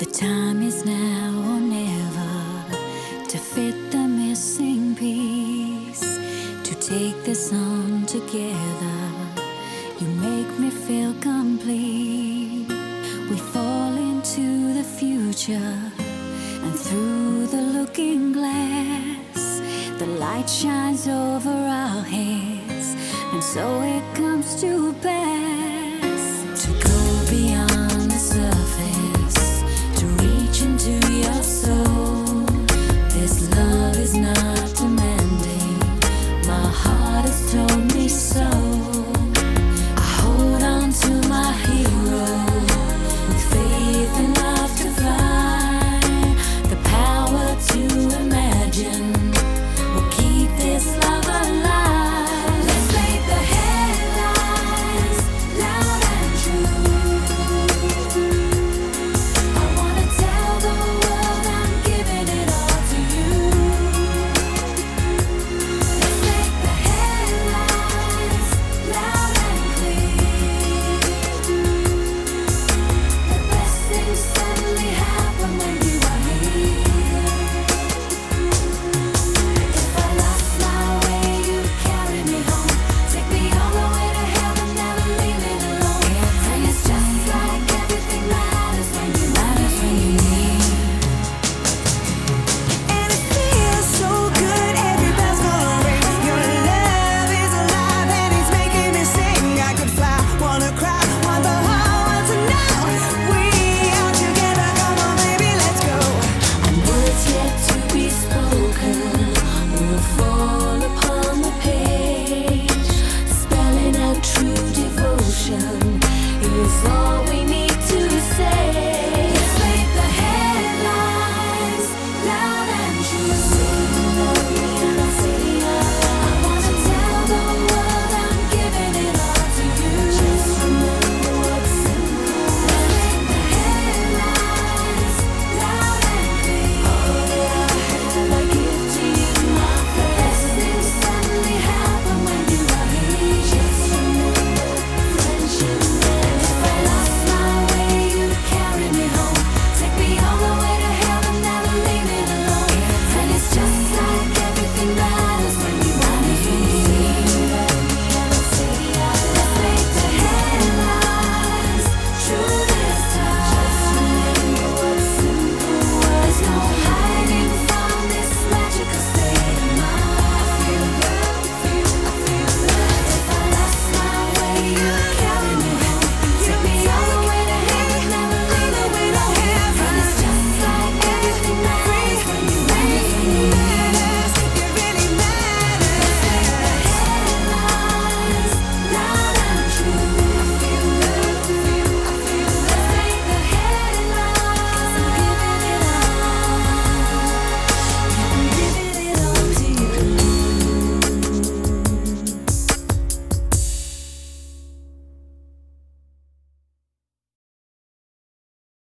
The time is now or never to fit the missing piece, to take this on together. You make me feel complete. We fall into the future, and through the looking glass, the light shines over our heads, and so it comes to pass.